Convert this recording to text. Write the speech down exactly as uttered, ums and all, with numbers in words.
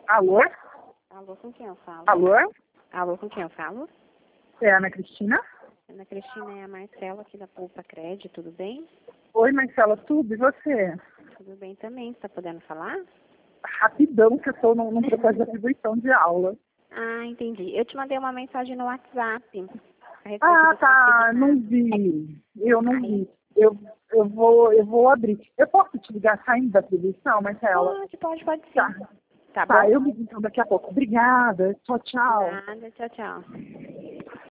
Alô? Alô, com quem eu falo? Alô? Alô, com quem eu falo? É a Ana Cristina? Ana Cristina, é a Marcela aqui da Poupa Cred, tudo bem? Oi, Marcela, tudo? E você? Tudo bem também, você tá podendo falar? Rapidão, que eu estou num, num processo de atribuição de aula. Ah, entendi. Eu te mandei uma mensagem no WhatsApp. A respeito Ah, do tá, seu não segmento. vi. Eu não Aí, vi. Eu, eu, vou, eu vou abrir. Eu posso te ligar saindo da atribuição, Marcela? pode, pode, pode sim. Tá. Tá Tá, bom? eu ligo então daqui a pouco. Obrigada. Tchau, tchau. Nada, tchau, tchau.